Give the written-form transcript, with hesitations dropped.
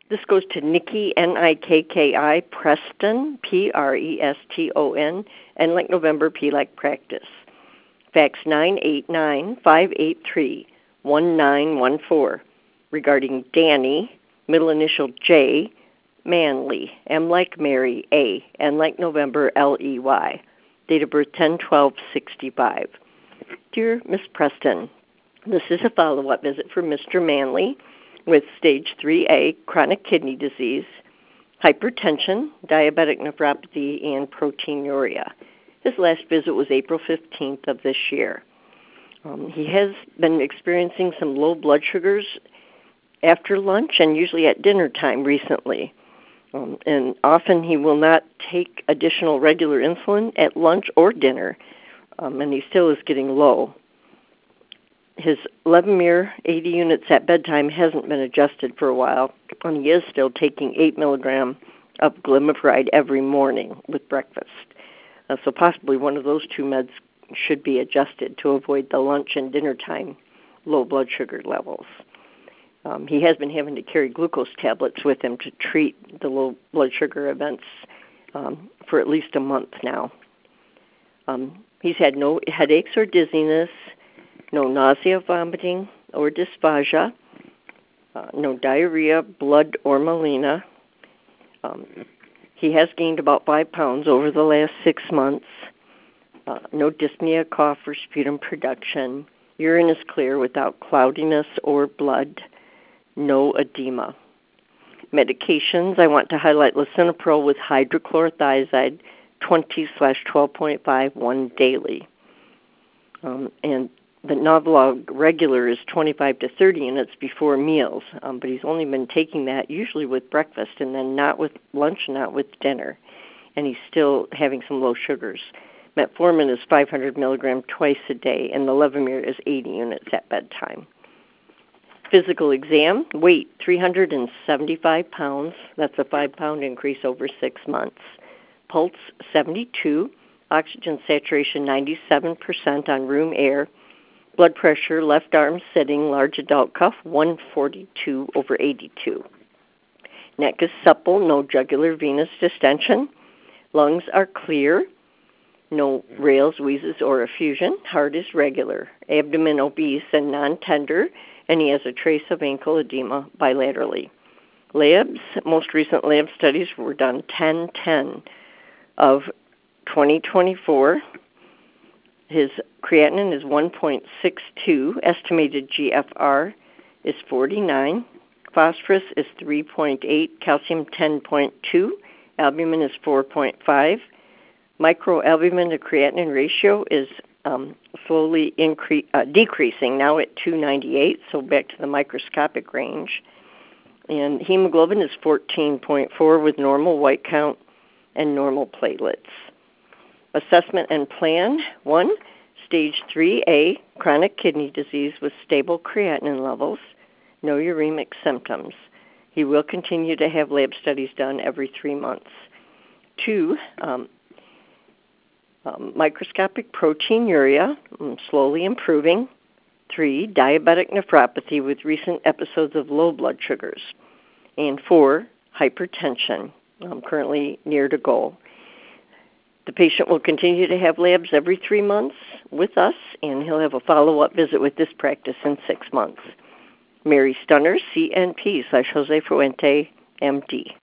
This goes to Nikki, Nikki Preston, Preston, and like November, P like practice. Fax 989-583-1914 regarding Danny, middle initial J, Manley, M like Mary, A, N like November, Ley. Date of birth 10/12/65. Dear Miss Preston, this is a follow-up visit for Mr. Manley with stage 3A chronic kidney disease, hypertension, diabetic nephropathy, and proteinuria. His last visit was April 15th of this year. He has been experiencing some low blood sugars after lunch and usually at dinner time recently. And often he will not take additional regular insulin at lunch or dinner, and he still is getting low. His Levemir 80 units at bedtime hasn't been adjusted for a while, and he is still taking 8 milligrams of glimepiride every morning with breakfast. So possibly one of those two meds should be adjusted to avoid the lunch and dinner time low blood sugar levels. He has been having to carry glucose tablets with him to treat the low blood sugar events for at least a month now. He's had no headaches or dizziness, no nausea, vomiting, or dysphagia, no diarrhea, blood, or melena. He has gained about 5 pounds over the last 6 months. No dyspnea, cough, or sputum production. Urine is clear without cloudiness or blood. No edema. Medications, I want to highlight lisinopril with hydrochlorothiazide 20/12.5 one daily. And the Novolog regular is 25 to 30 units before meals, but he's only been taking that usually with breakfast and then not with lunch, not with dinner. And he's still having some low sugars. Metformin is 500 milligrams twice a day, and the Levemir is 80 units at bedtime. Physical exam, weight 375 pounds. That's a 5-pound increase over 6 months. Pulse 72, oxygen saturation 97% on room air. Blood pressure, left arm sitting, large adult cuff 142/82. Neck is supple, no jugular venous distension. Lungs are clear, no rales, wheezes, or effusion. Heart is regular. Abdomen obese and non-tender, and he has a trace of ankle edema bilaterally. Labs, most recent lab studies were done 10/10 of 2024. His creatinine is 1.62, estimated GFR is 49, phosphorus is 3.8, calcium 10.2, albumin is 4.5. Microalbumin to creatinine ratio is slowly decreasing, now at 298, so back to the microscopic range. And hemoglobin is 14.4 with normal white count and normal platelets. Assessment and plan, 1, stage 3A, chronic kidney disease with stable creatinine levels, no uremic symptoms. He will continue to have lab studies done every 3 months. 2, microscopic proteinuria, slowly improving. 3, diabetic nephropathy with recent episodes of low blood sugars. And 4, hypertension, currently near to goal. The patient will continue to have labs every 3 months with us, and he'll have a follow-up visit with this practice in 6 months. Mary Stunner, CNP /Jose Fuente, MD.